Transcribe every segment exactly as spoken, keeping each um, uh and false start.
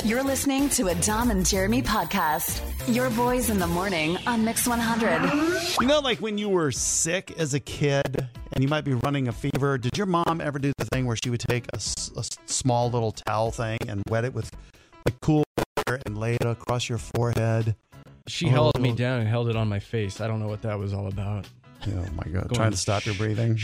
You're listening to a Dom and Jeremy podcast. Your boys in the morning on Mix one hundred. You know, like when you were sick as a kid and you might be running a fever, did your mom ever do the thing where she would take a, a small little towel thing and wet it with like cool water and lay it across your forehead? She oh, held me down and held it on my face. I don't know what that was all about. Oh, my God. Go Trying on. to stop your breathing.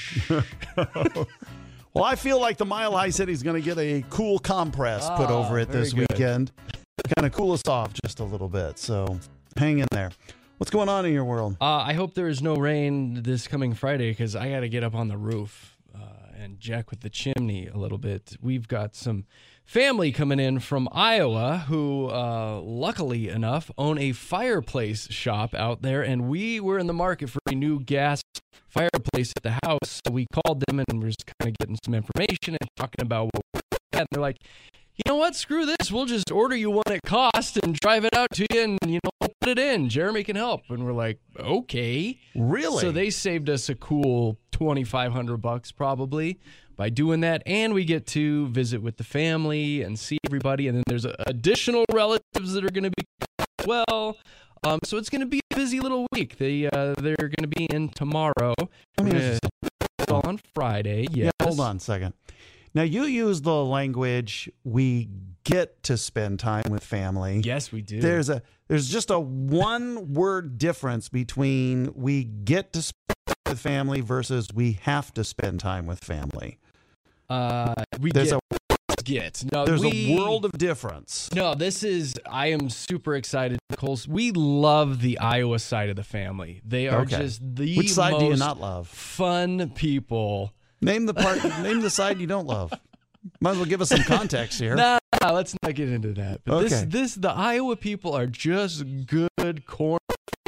Well, I feel like the Mile High City's going to get a cool compress put Oh, over it very this good. weekend. Kind of cool us off just a little bit. So hang in there. What's going on in your world? Uh, I hope there is no rain this coming Friday because I got to get up on the roof uh, and jack with the chimney a little bit. We've got some family coming in from Iowa who, uh, luckily enough, own a fireplace shop out there, and we were in the market for a new gas fireplace at the house. So we called them and we're just kind of getting some information and talking about what we're at. And they're like, you know what? Screw this. We'll just order you one at cost and drive it out to you and, you know, put it in. Jeremy can help. And we're like, okay. Really? So they saved us a cool twenty-five hundred bucks probably by doing that. And we get to visit with the family and see everybody. And then there's additional relatives that are going to be as well. Um, so it's going to be a busy little week. They, uh, they're going to be in tomorrow. I mean, We're gonna- on Friday. Yes. Yeah, hold on a second. Now, you use the language, we get to spend time with family. Yes, we do. There's a there's just a one word difference between we get to spend time with family versus we have to spend time with family. Uh, we There's get, a get. No, there's we, a world of difference. No, this is. I am super excited, Nicole. We love the Iowa side of the family. They are Okay. just the Which side most do you not love? fun people. Name the part. Name the side you don't love. Might as well give us some context here. Nah, nah, let's not get into that. But this, Okay. this, the Iowa people are just good, corn,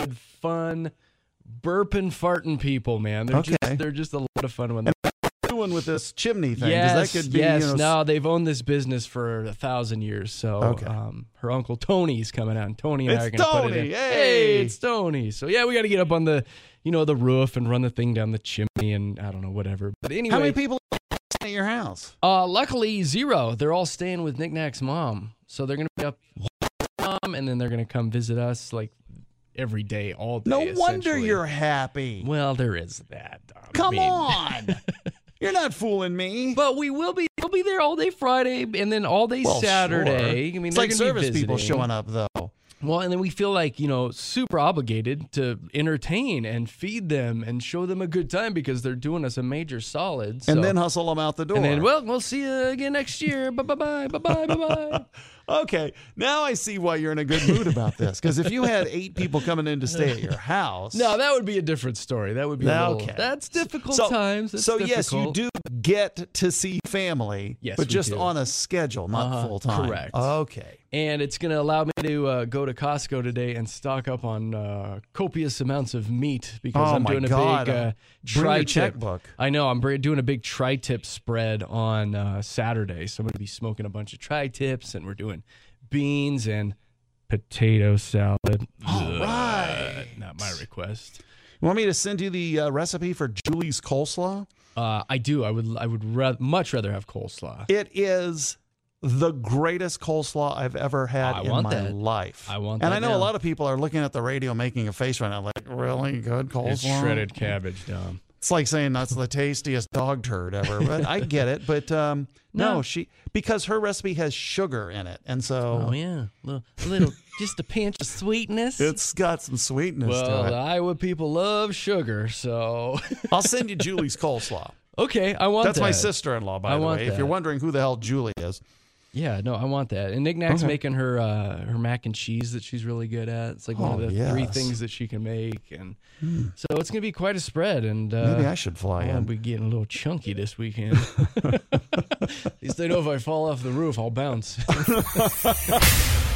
fun, burping, farting people, man. They're Okay. just, they're just a lot of fun when they're. Doing with this chimney thing. 'Cause Yes, that could be, yes. you know, No, they've owned this business for a thousand years. So Okay. um, her uncle Tony's coming out, and Tony and I are It's going to put it Tony, in. hey! it's Tony. So yeah, we got to get up on the, you know, the roof and run the thing down the chimney and I don't know, whatever. But anyway, How many people are at your house? Uh, luckily zero. They're all staying with Knick Knack's mom, so they're going to be up with mom, and then they're going to come visit us like every day, all day. No wonder essentially. you're happy. Well, there is that. Dom. I Come mean- on. You're not fooling me. But we will be. We'll be there all day Friday, and then all day Well, Saturday. sure. I mean, It's they're like gonna service be people visiting. showing up, though. Well, and then we feel like, you know, super obligated to entertain and feed them and show them a good time because they're doing us a major solid. So. And then hustle them out the door. and then, well, we'll see you again next year. Bye bye bye bye bye bye bye. Okay, now I see why you're in a good mood about this. Because if you had eight people coming in to stay at your house, No, that would be a different story. That would be a little, Okay. That's difficult so, times. That's so yes, you difficult. do get to see family, Yes, but we just do. on a schedule, not Uh-huh, full time. correct. Okay. And it's going to allow me to uh, go to Costco today and stock up on uh, copious amounts of meat because Oh, I'm my doing a God. big uh, Bring your tri-tip. checkbook. I know. I'm br- doing a big tri-tip spread on uh, Saturday. So I'm going to be smoking a bunch of tri-tips, and we're doing beans and potato salad. All Ugh, right. Not my request. You want me to send you the uh, recipe for Julie's coleslaw? Uh, I do. I would. I would ra- much rather have coleslaw. It is the greatest coleslaw I've ever had I in want my that. life. I want And that I know now. a lot of people are looking at the radio making a face right now like, really? Good coleslaw? It's shredded cabbage, Dom. It's like saying that's the tastiest dog turd ever. But I get it. But um, no. No. she because her recipe has sugar in it. And so Oh yeah, a little, a little just a pinch of sweetness. it's got some sweetness well, to the it. Iowa people love sugar, so I'll send you Julie's coleslaw. okay, I want That's that. my sister-in-law, by I the want way. If that. you're wondering who the hell Julie is. Yeah, no, I want that. And Knick Knack's Okay. making her uh, her mac and cheese that she's really good at. It's like one Oh, of the three yes. things that she can make, and so it's gonna be quite a spread. And uh, Maybe I should fly I'll in. be getting a little chunky this weekend. At least I know if I fall off the roof, I'll bounce.